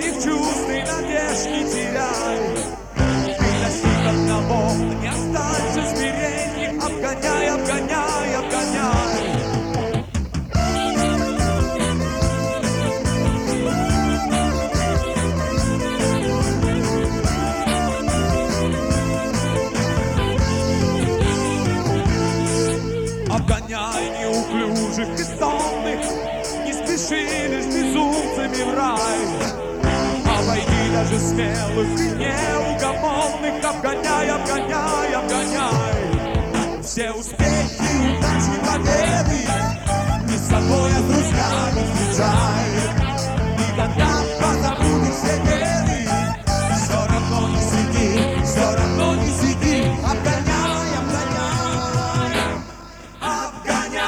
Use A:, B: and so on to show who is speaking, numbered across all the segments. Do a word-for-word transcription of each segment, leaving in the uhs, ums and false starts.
A: своих чувств и надежд не теряй. Ты достиг одного, не останься в смирении. Обгоняй, обгоняй, обгоняй. Обгоняй неуклюжих и сонных, не спеши лишь безумцами в рай. Обойди даже смелых и неугомонных. Обгоняй, обгоняй, обгоняй. Все успехи, удачи, победы не с собой, а с друзьями встречай. Никогда позабудешь все беды. Все равно не сиди, все равно не сиди. Обгоняй, обгоняй, обгоняй.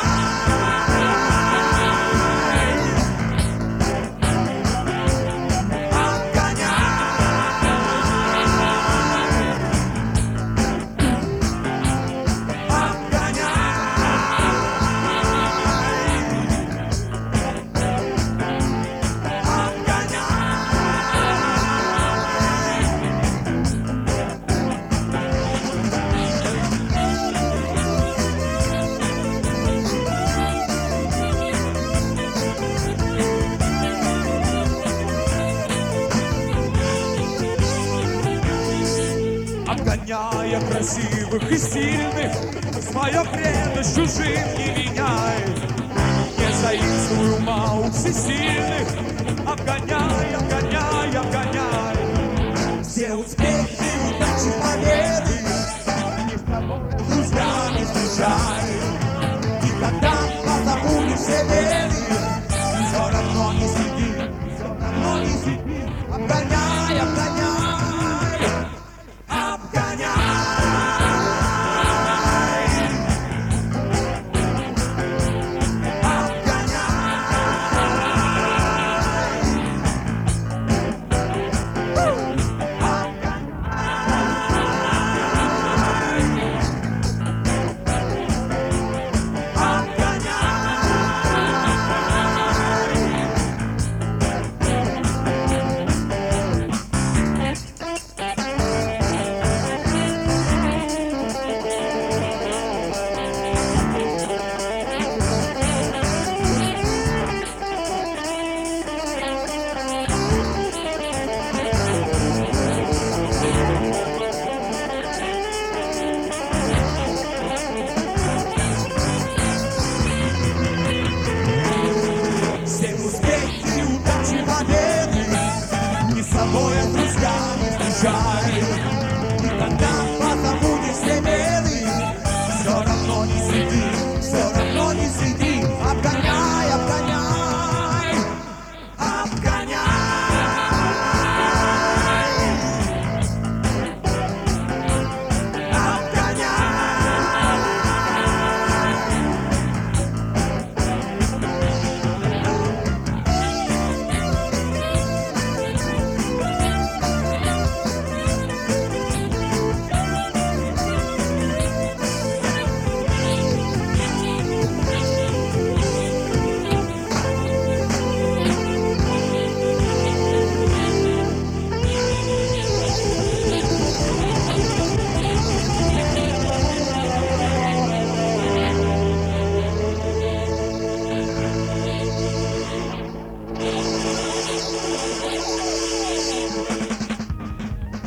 A: Обгоняя красивых и сильных, свое преданность чужим не меняй. Не заимствуй ума у всесильных, обгоняя